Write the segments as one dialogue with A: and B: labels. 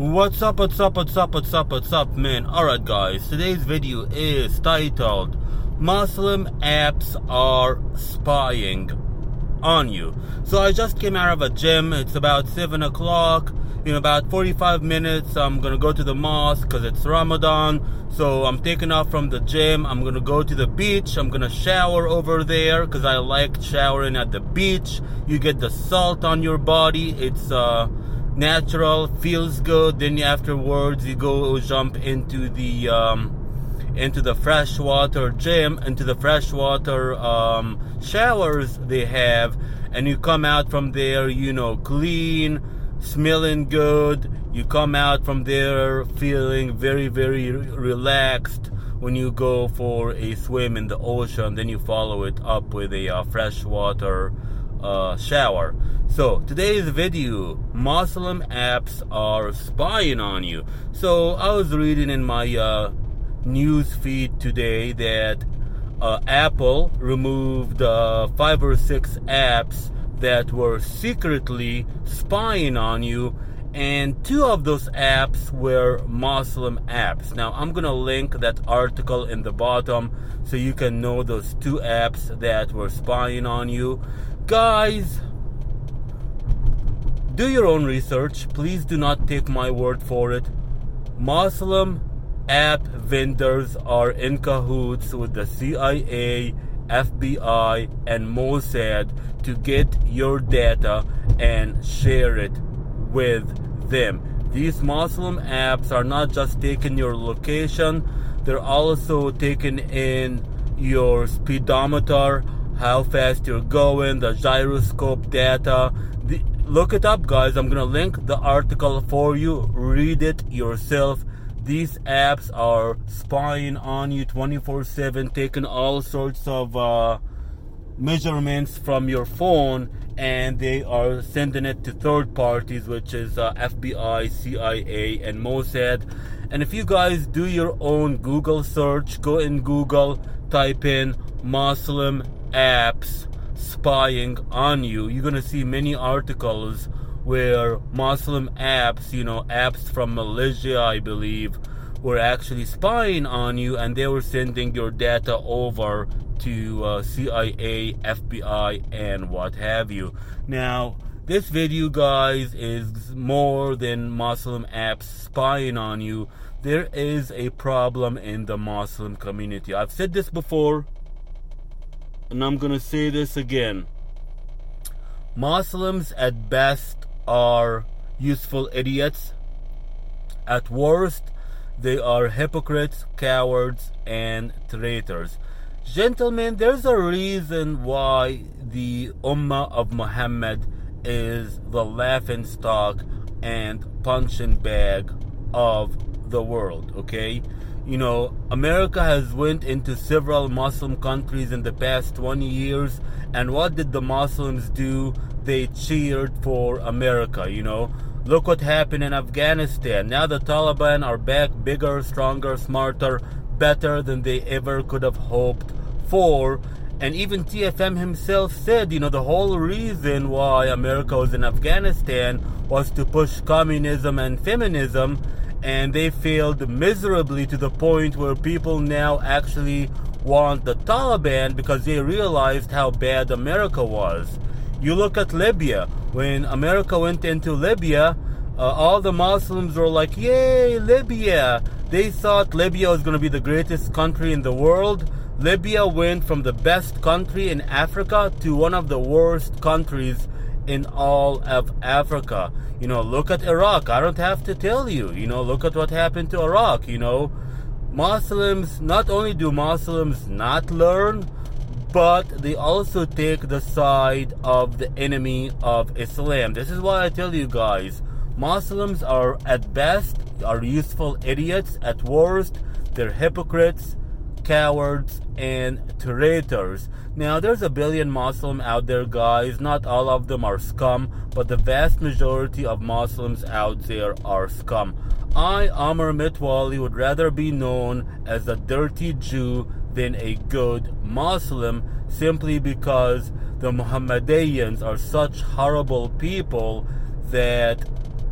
A: What's up, man? Alright, guys, today's video is titled Muslim Apps Are Spying on You. So I just came out of a gym. It's about 7 o'clock. In about 45 minutes, I'm gonna go to the mosque because it's Ramadan. So I'm taking off from the gym. I'm gonna go to the beach. I'm gonna shower over there because I like showering at the beach. You get the salt on your body. It's natural, feels good. Then afterwards you go jump into the freshwater gym, into the freshwater showers they have, and you come out from there, clean, smelling good. You come out from there feeling very, very relaxed when you go for a swim in the ocean. Then you follow it up with a freshwater shower. So today's video, Muslim apps are spying on you. So I was reading in my news feed today that Apple removed 5 or 6 apps that were secretly spying on you, and 2 of those apps were Muslim apps. Now I'm gonna link that article in the bottom so you can know those 2 apps that were spying on you. Guys, do your own research. Please do not take my word for it. Muslim app vendors are in cahoots with the CIA, FBI, and Mossad to get your data and share it with them. These Muslim apps are not just taking your location, they're also taking in your speedometer, how fast you're going, the gyroscope data. Look it up, guys. I'm gonna link the article for you. Read it yourself. These apps are spying on you 24/7, taking all sorts of measurements from your phone, and they are sending it to third parties, which is FBI, CIA, and Mossad. And if you guys do your own Google search, go in Google, type in Muslim apps spying on you, you're gonna see many articles where Muslim apps, apps from Malaysia, I believe, were actually spying on you, and they were sending your data over to CIA, FBI, and what have you. Now, this video, guys, is more than Muslim apps spying on you. There is a problem in the Muslim community. I've said this before, and I'm gonna say this again. Muslims at best are useful idiots. At worst, they are hypocrites, cowards, and traitors. Gentlemen, there's a reason why the Ummah of Muhammad is the laughingstock and punching bag of the world, okay? America has went into several Muslim countries in the past 20 years, and what did the Muslims do? They cheered for America, Look what happened in Afghanistan. Now the Taliban are back, bigger, stronger, smarter, better than they ever could have hoped for. And even TFM himself said, the whole reason why America was in Afghanistan was to push communism and feminism, and they failed miserably to the point where people now actually want the Taliban because they realized how bad America was. You look at Libya. When America went into Libya, all the Muslims were like, yay, Libya. They thought Libya was going to be the greatest country in the world. Libya went from the best country in Africa to one of the worst countries in all of Africa. Look at Iraq. I don't have to tell you. Look at what happened to Iraq. Muslims, not only do Muslims not learn, but they also take the side of the enemy of Islam. This is why I tell you guys, Muslims are at best are useful idiots. At worst, they're hypocrites, cowards, and traitors. Now, there's a billion Muslims out there, guys. Not all of them are scum, but the vast majority of Muslims out there are scum. I, Amr Mitwali, would rather be known as a dirty Jew than a good Muslim, simply because the Muhammadiyans are such horrible people that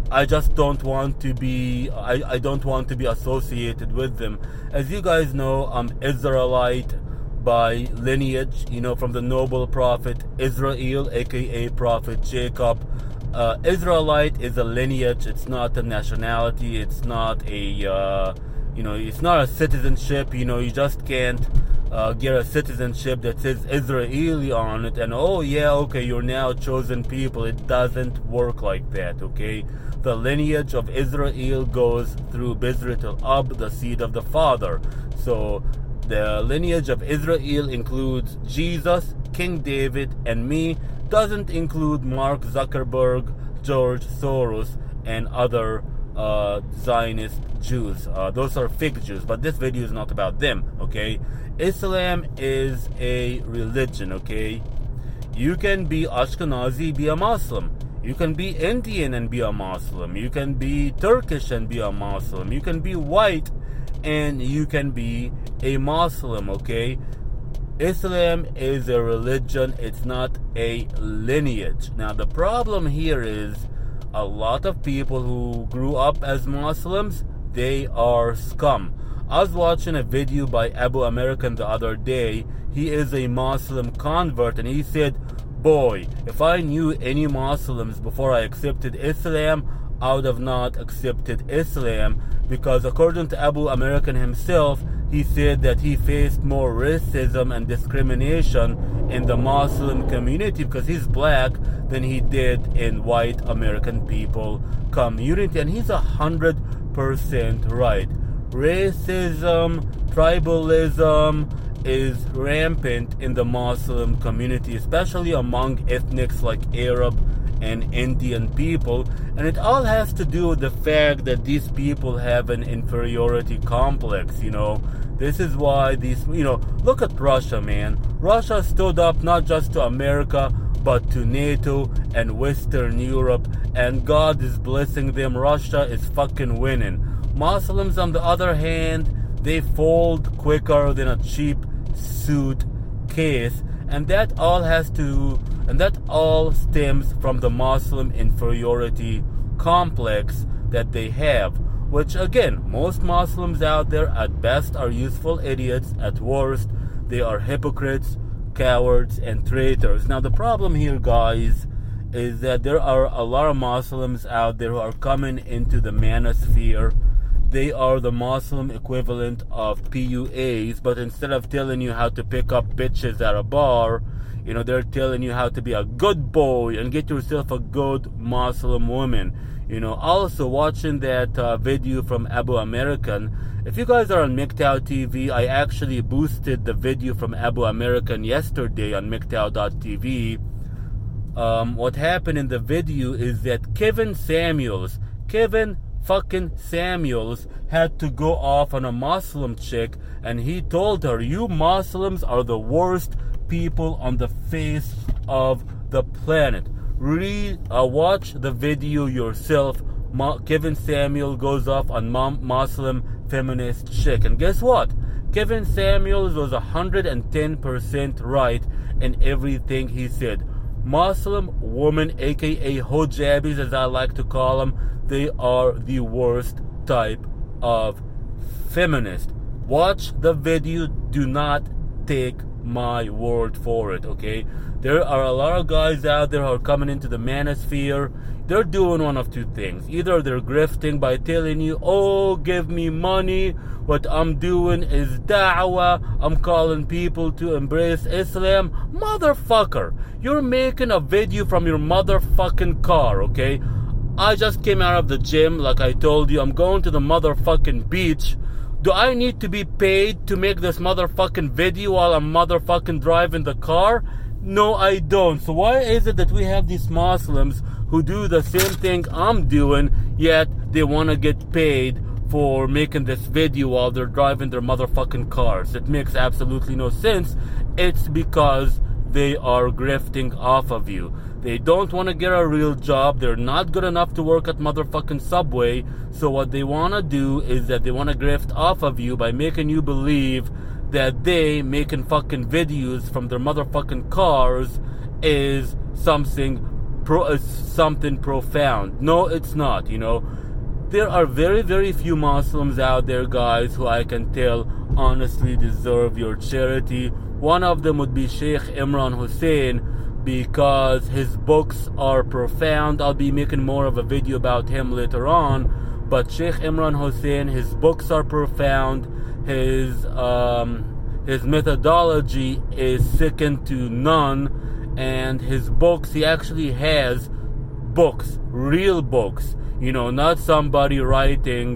A: I just don't want to be I don't want to be associated with them. As you guys know, I'm Israelite by lineage, from the noble prophet Israel, aka Prophet Jacob. Israelite is a lineage, it's not a nationality, it's not a it's not a citizenship. You just can't get a citizenship that says Israeli on it and you're now chosen people. It doesn't work like that, okay? The lineage of Israel goes through Bizrit al-Ab, the seed of the father. So the lineage of Israel includes Jesus, King David, and me. Doesn't include Mark Zuckerberg, George Soros, and other Zionist Jews. Those are fake Jews, but this video is not about them, okay? Islam is a religion, okay? You can be Ashkenazi, be a Muslim. You can be Indian and be a Muslim. You can be Turkish and be a Muslim. You can be white and you can be a Muslim, okay? Islam is a religion, it's not a lineage. Now, the problem here is a lot of people who grew up as Muslims, they are scum. I was watching a video by Abu American the other day. He is a Muslim convert, and he said, boy, if I knew any Muslims before I accepted Islam, I would have not accepted Islam, because according to Abu American himself, he said that he faced more racism and discrimination in the Muslim community because he's black than he did in white American people community. And he's 100% right. Racism, tribalism is rampant in the Muslim community, especially among ethnics like Arab and Indian people, and it all has to do with the fact that these people have an inferiority complex. This is why look at Russia, man. Russia stood up not just to America but to NATO and Western Europe, and God is blessing them. Russia is fucking winning. Muslims, on the other hand, they fold quicker than a cheap suitcase, and that all stems from the Muslim inferiority complex that they have, which again, most Muslims out there at best are useful idiots, at worst they are hypocrites, cowards, and traitors. Now the problem here, guys, is that there are a lot of Muslims out there who are coming into the manosphere. They are the Muslim equivalent of PUAs, but instead of telling you how to pick up bitches at a bar, they're telling you how to be a good boy and get yourself a good Muslim woman. Also watching that video from Abu American. If you guys are on MGTOW TV, I actually boosted the video from Abu American yesterday on MGTOW.tv. What happened in the video is that Kevin fucking Samuels had to go off on a Muslim chick, and he told her, you Muslims are the worst people on the face of the planet. Watch the video yourself. Kevin Samuel goes off on Muslim feminist chick, and guess what? Kevin Samuels was 110% right in everything he said. Muslim women, aka hojabis as I like to call them, they are the worst type of feminist. Watch the video, do not take my word for it, okay? There are a lot of guys out there who are coming into the manosphere. They're doing one of two things. Either they're grifting by telling you, oh, give me money. What I'm doing is da'wah. I'm calling people to embrace Islam. Motherfucker, you're making a video from your motherfucking car, okay? I just came out of the gym, like I told you. I'm going to the motherfucking beach. Do I need to be paid to make this motherfucking video while I'm motherfucking driving the car? No, I don't. So why is it that we have these Muslims who do the same thing I'm doing, yet they want to get paid for making this video while they're driving their motherfucking cars? It makes absolutely no sense. It's because they are grifting off of you. They don't want to get a real job. They're not good enough to work at motherfucking Subway. So what they want to do is that they want to grift off of you by making you believe that they making fucking videos from their motherfucking cars is something something profound. No, it's not, There are very, very few Muslims out there, guys, who I can tell honestly deserve your charity. One of them would be Sheikh Imran Hosein, because his books are profound. I'll be making more of a video about him later on. But Sheikh Imran Hosein, his books are profound. His methodology is second to none. And his books, he actually has books, real books. Not somebody writing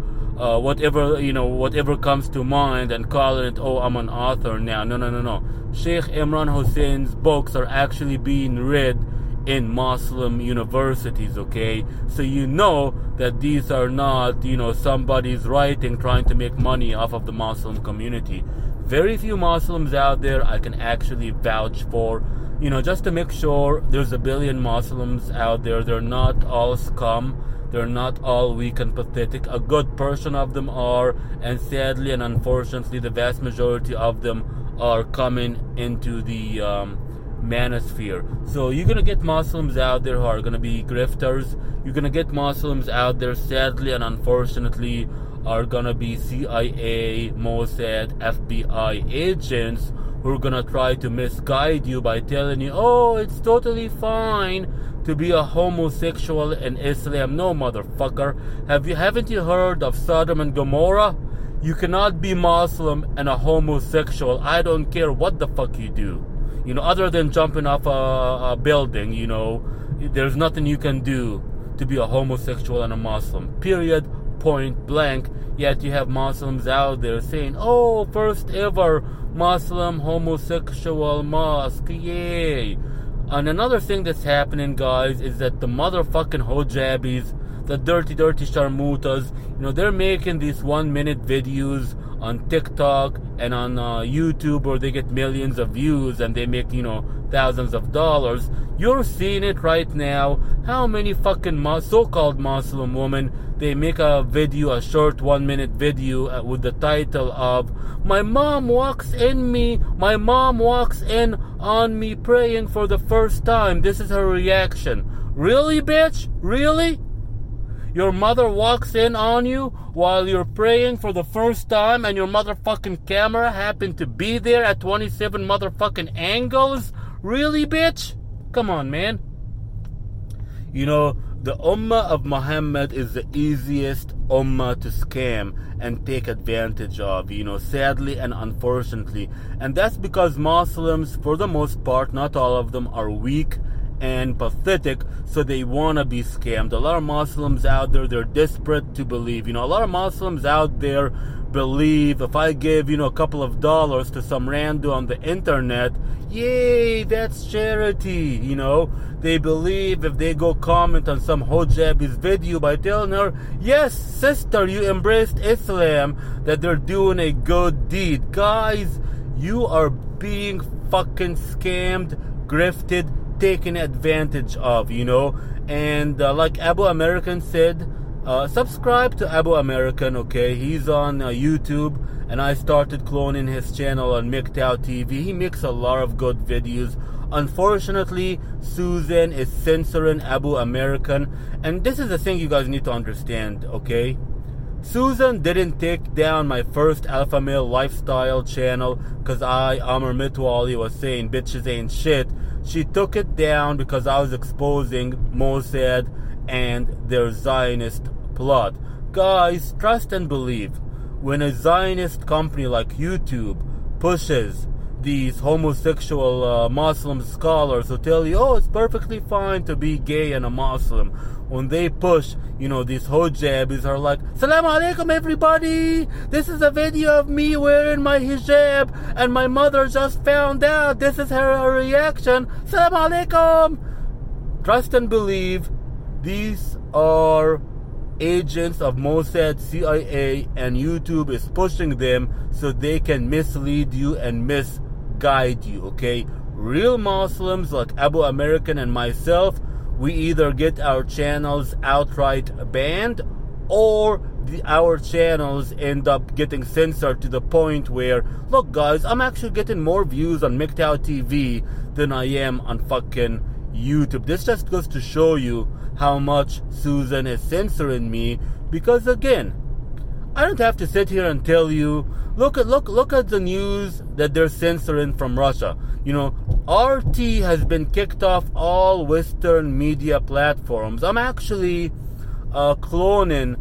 A: whatever comes to mind and calling it, oh, I'm an author now. No. Sheikh Imran Hosein's books are actually being read in Muslim universities, okay? So that these are not, somebody's writing trying to make money off of the Muslim community. Very few Muslims out there I can actually vouch for, just to make sure. There's a billion Muslims out there. They're not all scum. They're not all weak and pathetic. A good portion of them are, and sadly and unfortunately, the vast majority of them are coming into the manosphere. So you're going to get Muslims out there who are going to be grifters. You're going to get Muslims out there, sadly and unfortunately, are going to be CIA, Mossad, FBI agents who are going to try to misguide you by telling you, oh, it's totally fine to be a homosexual in Islam. No, motherfucker. Haven't you heard of Sodom and Gomorrah? You cannot be Muslim and a homosexual. I don't care what the fuck you do. Other than jumping off a building, there's nothing you can do to be a homosexual and a Muslim. Period. Point blank. Yet you have Muslims out there saying, oh, first ever Muslim homosexual mosque. Yay. And another thing that's happening, guys, is that the motherfucking hojabis, the dirty sharmutas, they're making these 1-minute videos on TikTok and on YouTube where they get millions of views and they make, thousands of dollars. You're seeing it right now. How many fucking so-called Muslim women, they make a short 1-minute video with the title of, my mom walks in on me praying for the first time. This is her reaction. Really, bitch? Really? Your mother walks in on you while you're praying for the first time and your motherfucking camera happened to be there at 27 motherfucking angles? Really, bitch? Come on, man. The Ummah of Muhammad is the easiest Ummah to scam and take advantage of, sadly and unfortunately. And that's because Muslims, for the most part, not all of them, are weak and pathetic, so they want to be scammed. A lot of Muslims out there, they're desperate to believe. A lot of Muslims out there believe if I give, a couple of dollars to some rando on the internet, yay, that's charity, They believe if they go comment on some hojabi's video by telling her, yes, sister, you embraced Islam, that they're doing a good deed. Guys, you are being fucking scammed, grifted, taken advantage of, And like Abu American said, subscribe to Abu American, okay? He's on YouTube, and I started cloning his channel on MGTOW TV. He makes a lot of good videos. Unfortunately, Susan is censoring Abu American, and this is the thing you guys need to understand, okay? Susan didn't take down my first alpha male lifestyle channel because Amr Mitwali, was saying bitches ain't shit. She took it down because I was exposing Mossad and their Zionist plot. Guys, trust and believe. When a Zionist company like YouTube pushes these homosexual Muslim scholars who tell you, oh, it's perfectly fine to be gay and a Muslim, when they push, these hojabis are like, Salaam alaikum everybody, this is a video of me wearing my hijab and my mother just found out, this is her reaction, Salaam alaikum. Trust and believe, these are agents of Mossad, CIA, and YouTube is pushing them so they can mislead you and misguide you, okay? Real Muslims like Abu American and myself, we either get our channels outright banned or our channels end up getting censored to the point where, look guys, I'm actually getting more views on MGTOW TV than I am on fucking YouTube. This just goes to show you how much Susan is censoring me, because again, I don't have to sit here and tell you, look at the news that they're censoring from Russia. You know, RT has been kicked off all Western media platforms. I'm actually cloning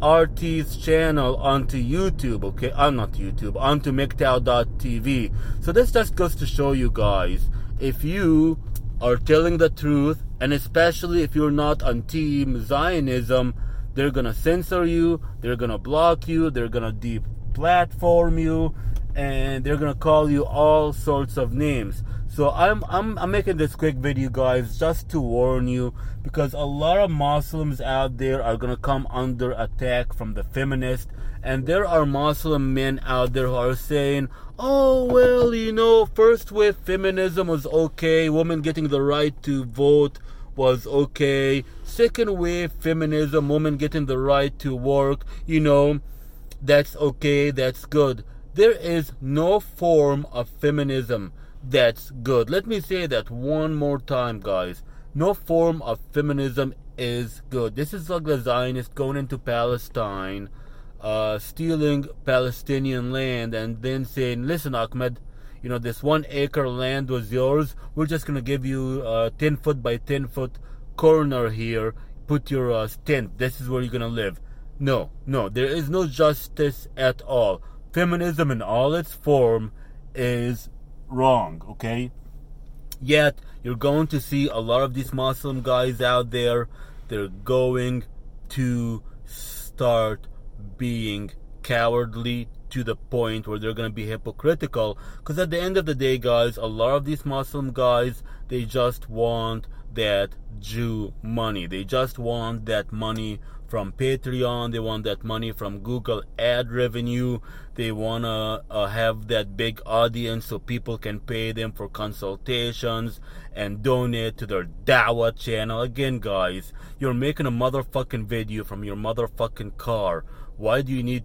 A: RT's channel onto YouTube, okay? Not YouTube, onto MGTOW.tv. So this just goes to show you guys, if you are telling the truth, and especially if you're not on Team Zionism, they're gonna censor you, they're gonna block you, they're gonna deplatform you, and they're gonna call you all sorts of names. So I'm making this quick video, guys, just to warn you, because a lot of Muslims out there are gonna come under attack from the feminists, and there are Muslim men out there who are saying, oh well, you know, first wave feminism was okay, women getting the right to vote was okay, second wave feminism, women getting the right to work, you know, that's okay, that's good. There is no form of feminism that's good. Let me say that one more time, guys. No form of feminism is good. This is like the Zionists going into Palestine, stealing Palestinian land, and then saying, listen, Ahmed, you know, this 1 acre land was yours. We're just going to give you a 10 foot by 10 foot corner here. Put your tent. This is where you're going to live. No, there is no justice at all. Feminism in all its form is wrong, okay? Yet, you're going to see a lot of these Muslim guys out there, they're going to start being cowardly to the point where they're going to be hypocritical, because at the end of the day, guys, a lot of these Muslim guys, they just want that Jew money. They just want that money from Patreon. They want that money from Google ad revenue. They want to have that big audience so people can pay them for consultations and donate to their Dawah channel. Again, guys, you're making a motherfucking video from your motherfucking car. Why do you need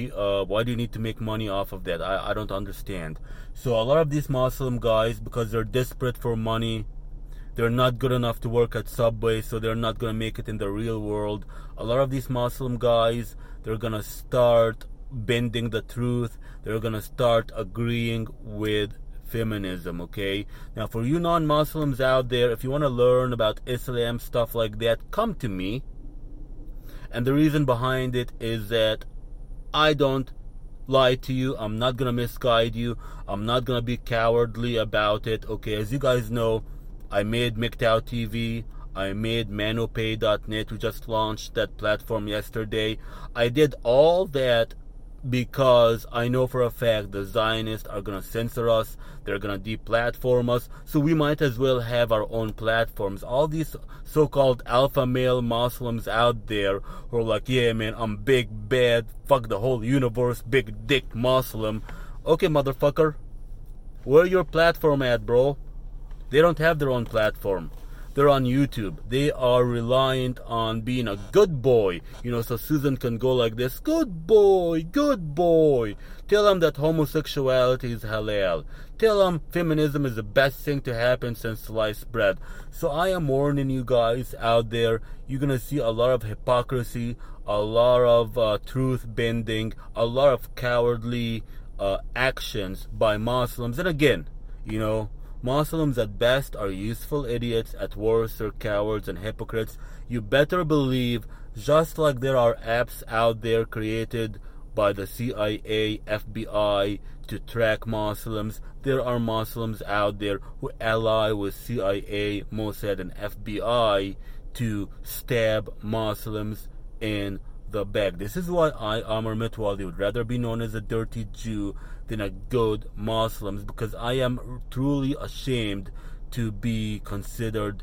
A: to make money off of that? I don't understand. So a lot of these Muslim guys, because they're desperate for money, they're not good enough to work at Subway, so they're not going to make it in the real world. A lot of these Muslim guys, they're going to start bending the truth. They're going to start agreeing with feminism, okay? Now, for you non-Muslims out there, if you want to learn about Islam, stuff like that, come to me. And the reason behind it is that I don't lie to you. I'm not going to misguide you. I'm not going to be cowardly about it, okay? As you guys know, I made MGTOW TV. I made manopay.net. We just launched that platform yesterday. I did all that because I know for a fact the Zionists are going to censor us. They're going to deplatform us. So we might as well have our own platforms. All these so-called alpha male Muslims out there who are like, yeah, man, I'm big, bad, fuck the whole universe, big dick Muslim. Okay, motherfucker. Where your platform at, bro? They don't have their own platform. They're on YouTube. They are reliant on being a good boy. You know, so Susan can go like this, good boy, good boy. Tell them that homosexuality is halal. Tell them feminism is the best thing to happen since sliced bread. So I am warning you guys out there, you're going to see a lot of hypocrisy, a lot of truth bending, a lot of cowardly actions by Muslims. And again, you know, Muslims at best are useful idiots, at worst are cowards and hypocrites. You better believe, just like there are apps out there created by the CIA, FBI to track Muslims, there are Muslims out there who ally with CIA, Mossad, and FBI to stab Muslims in the back. This is why I, Amr Mitwali, would rather be known as a dirty Jew than a good Muslim, because I am truly ashamed to be considered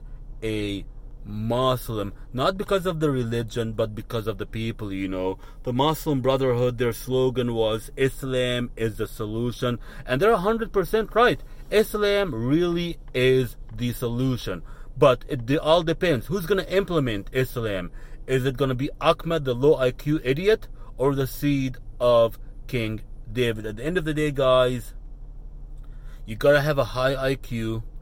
A: a Muslim, not because of the religion, but because of the people, you know. The Muslim Brotherhood, their slogan was, Islam is the solution, and they're 100% right. Islam really is the solution, but it all depends. Who's going to implement Islam? Is it going to be Ahmed, the low IQ idiot, or the seed of King David? At the end of the day, guys, you gotta have a high IQ.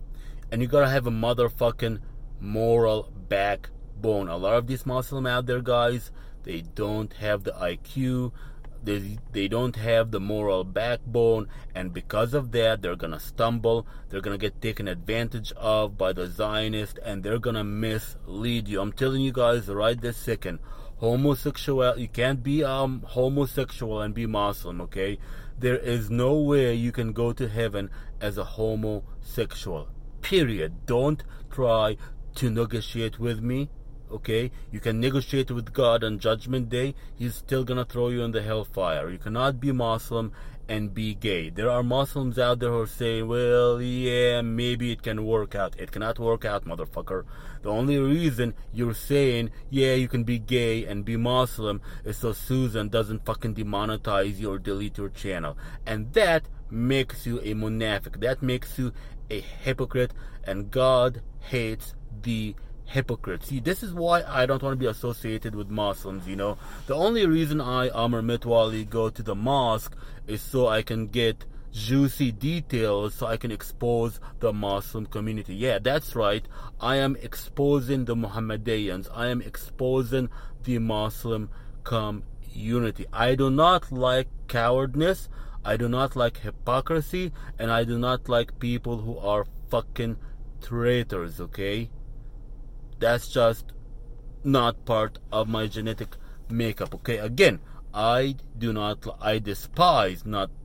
A: and you gotta have a motherfucking moral backbone. A lot of these Muslims out there, guys, they don't have the IQ, they don't have the moral backbone, and because of that, they're gonna stumble, they're gonna get taken advantage of by the Zionists, and they're gonna mislead you. I'm telling you guys right this second, homosexual, you can't be homosexual and be Muslim, okay? There is no way you can go to heaven as a homosexual, period. Don't try to negotiate with me, okay? You can negotiate with God on Judgment Day. He's still gonna throw you in the hellfire. You cannot be Muslim and be gay. There are Muslims out there who are saying, well, yeah, maybe it can work out. It cannot work out, motherfucker. The only reason you're saying, yeah, you can be gay and be Muslim is so Susan doesn't fucking demonetize you or delete your channel. And that makes you a munafiq. That makes you a hypocrite, and God hates the hypocrite. See, this is why I don't want to be associated with Muslims, you know. The only reason I, Amr Mitwali, go to the mosque is so I can get juicy details, so I can expose the Muslim community. Yeah, that's right. I am exposing the Muhammadiyans. I am exposing the Muslim community. I do not like cowardness. I do not like hypocrisy. And I do not like people who are fucking traitors, okay? That's just not part of my genetic makeup, okay? Again, I despise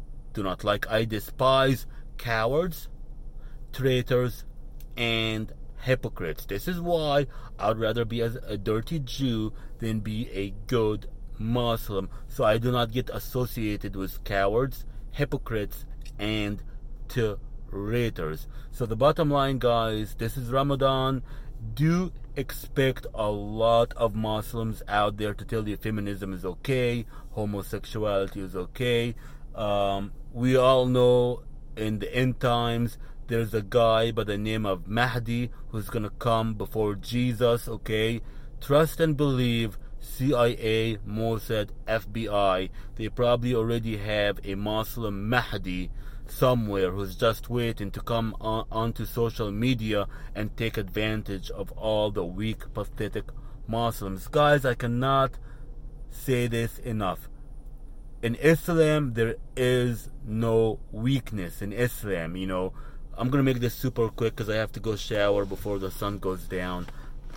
A: cowards, traitors, and hypocrites. This is why I'd rather be as a dirty Jew than be a good Muslim. So I do not get associated with cowards, hypocrites, and traitors. So the bottom line, guys, this is Ramadan. Do expect a lot of Muslims out there to tell you feminism is okay, homosexuality is okay. We all know in the end times there's a guy by the name of Mahdi who's gonna come before Jesus, okay? Trust and believe. CIA, Mossad, FBI, they probably already have a Muslim Mahdi somewhere who's just waiting to come onto social media and take advantage of all the weak, pathetic Muslims. Guys, I cannot say this enough. In Islam, there is no weakness in Islam, you know. I'm gonna make this super quick because I have to go shower before the sun goes down.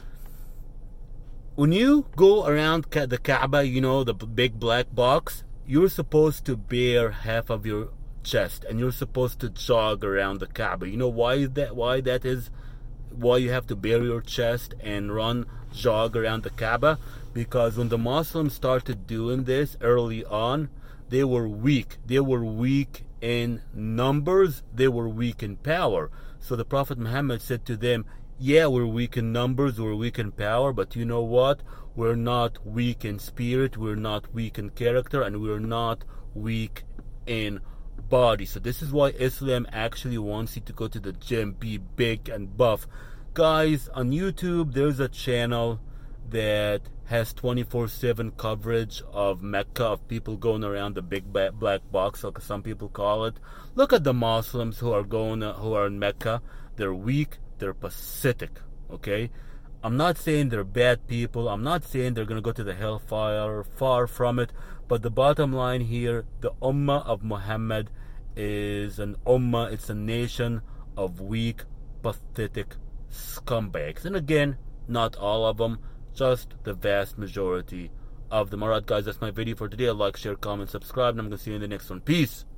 A: When you go around the Kaaba, you know, the big black box, you're supposed to bare half of your chest, and you're supposed to jog around the Kaaba. You know why that? Why you have to bare your chest and jog around the Kaaba? Because when the Muslims started doing this early on, they were weak. They were weak in numbers. They were weak in power. So the Prophet Muhammad said to them, yeah, we're weak in numbers, we're weak in power, but you know what? We're not weak in spirit, we're not weak in character, and we're not weak in body. So this is why Islam actually wants you to go to the gym, be big and buff. Guys, on YouTube, there's a channel that has 24/7 coverage of Mecca, of people going around the big black box, like some people call it. Look at the Muslims who are in Mecca. They're weak, they're pathetic, okay? I'm not saying they're bad people. I'm not saying they're going to go to the hellfire. Far from it. But the bottom line here, the Ummah of Muhammad is an Ummah. It's a nation of weak, pathetic scumbags. And again, not all of them, just the vast majority of them. Alright guys, that's my video for today. Like, share, comment, subscribe, and I'm going to see you in the next one. Peace.